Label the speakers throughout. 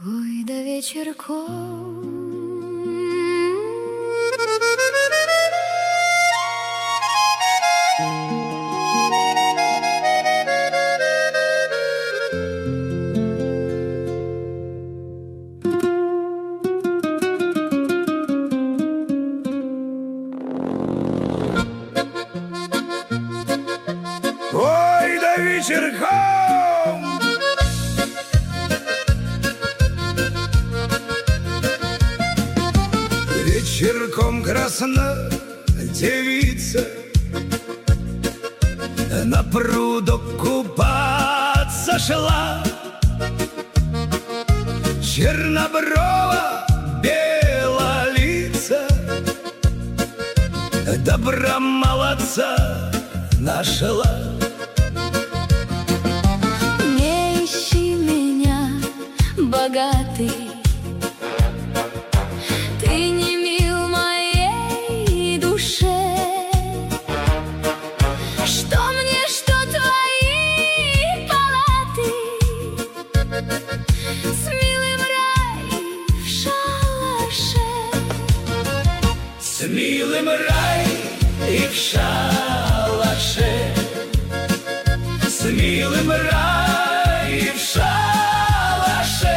Speaker 1: Ой, да вечерком
Speaker 2: Ой, да вечерком вечерком красна девица на прудок купаться шла, черноброва белолица, добра молодца нашла.
Speaker 1: не ищи меня, богатый, ты не мил моей душе. Что мне, что твои палаты, с милым рай в шалаше.
Speaker 2: С милым рай и в шалаше, с милым рай и в шалаше.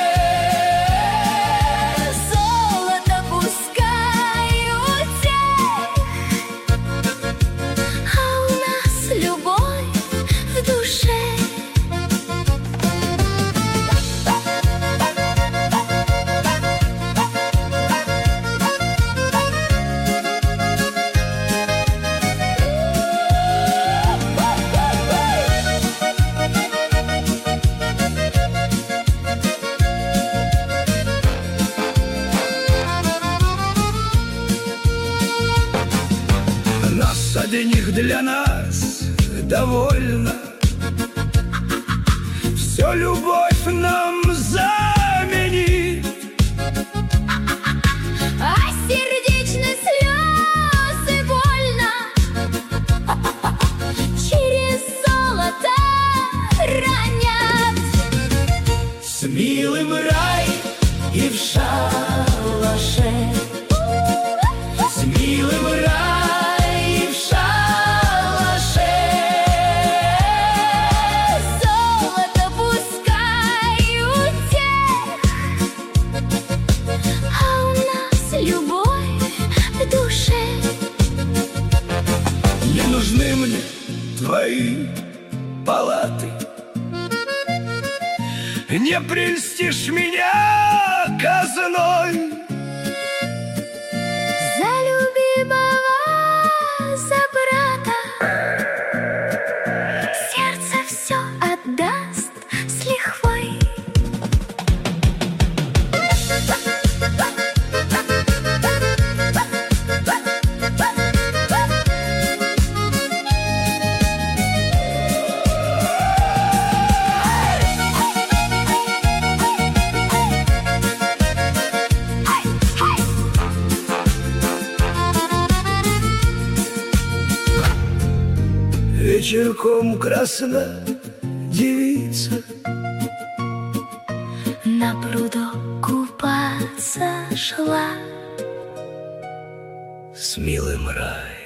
Speaker 1: Золото пускай у тех, а у нас любовь в душе.
Speaker 2: Нас одних для нас довольно, все любовь нам заменит.
Speaker 1: А сердечные слезы больно через золото ранят.
Speaker 2: С милым рай и в шалаше, с милым рай и в шалаше.
Speaker 1: Золото пускай у тех, а у нас любовь в душе.
Speaker 2: Не нужны мне твои палаты, не прельстишь меня казной.
Speaker 1: За любимого, за брата сердце все отдаст с лихвой.
Speaker 2: Вечерком красна девица
Speaker 1: На прудок купаться шла,
Speaker 2: с милым рай